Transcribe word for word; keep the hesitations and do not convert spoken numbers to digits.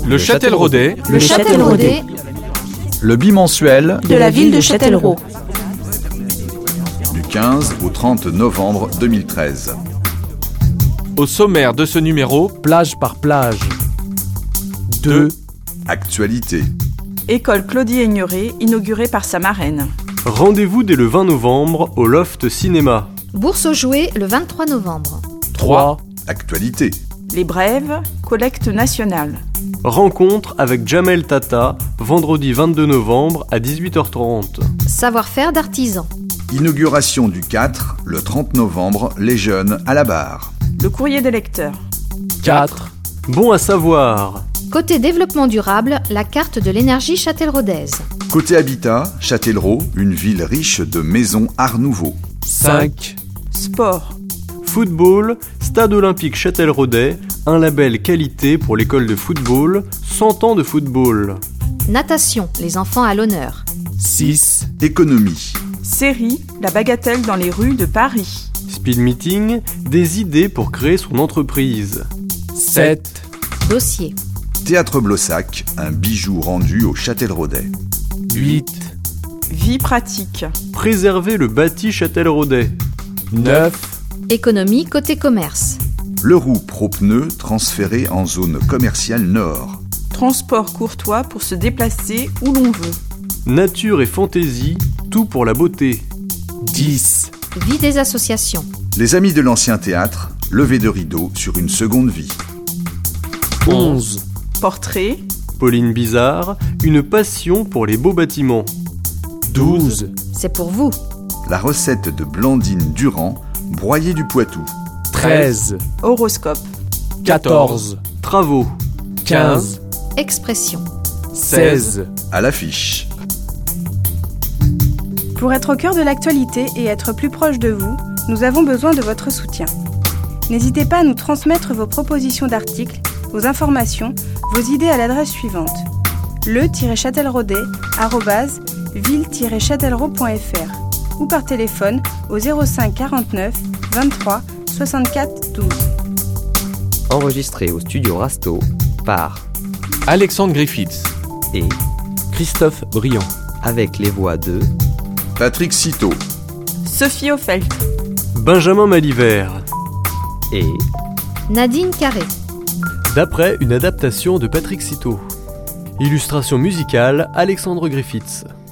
Le Châtelleraudais. Le Châtelleraudais. Le bimensuel De la ville de Châtellerault. Du quinze au trente novembre deux mille treize. Au sommaire de ce numéro, Plage par plage. deux. Actualité. École Claudie Aigneré, inaugurée par sa marraine. Rendez-vous dès le vingt novembre au Loft Cinéma. Bourse aux jouets le vingt-trois novembre. trois. Actualité. Les Brèves, collecte nationale. Rencontre avec Jamel Tata, vendredi vingt-deux novembre à dix-huit heures trente. Savoir-faire d'artisan. Inauguration du quatre, le trente novembre, les jeunes à la barre. Le courrier des lecteurs. quatre. Bon à savoir. Côté développement durable, la carte de l'énergie châtelleraudaiise. Côté habitat, Châtellerault, une ville riche de maisons Art Nouveau. cinq. Sport. Football, Stade Olympique Châtelleraudais, un label qualité pour l'école de football, cent ans de football. Natation, les enfants à l'honneur. six. Économie. Série, la bagatelle dans les rues de Paris. Speed Meeting, des idées pour créer son entreprise. sept. Dossier. Théâtre Blossac, un bijou rendu au Châtelleraudais. huit. Vie pratique. Préserver le bâti châtelleraudais. neuf. Économie côté commerce. Le Roux Pro-Pneus transféré en zone commerciale nord. Transport courtois pour se déplacer où l'on veut. Nature et fantaisie, tout pour la beauté. dix. Vie des associations. Les amis de l'ancien théâtre, levée de rideau sur une seconde vie. onze. Portrait. Pauline Bizarre, une passion pour les beaux bâtiments. douze. C'est pour vous. La recette de Blandine Durand, broyée du Poitou. treize. Horoscope. quatorze. Travaux. quinze. Expression. seize. À l'affiche. Pour être au cœur de l'actualité et être plus proche de vous, nous avons besoin de votre soutien. N'hésitez pas à nous transmettre vos propositions d'articles, vos informations, vos idées à l'adresse suivante: le-châtelleraudais arobase ville-châtellerault point fr ou par téléphone au zéro cinq quarante-neuf vingt-trois soixante-quatre douze. Enregistré au studio Rasto par Alexandre Griffiths et Christophe Briand. avec les voix de Patrick Citeau. Sophie Offelt. Benjamin Malivert. et Nadine Carré. D'après une adaptation de Patrick Citeau. Illustration musicale, Alexandre Griffiths.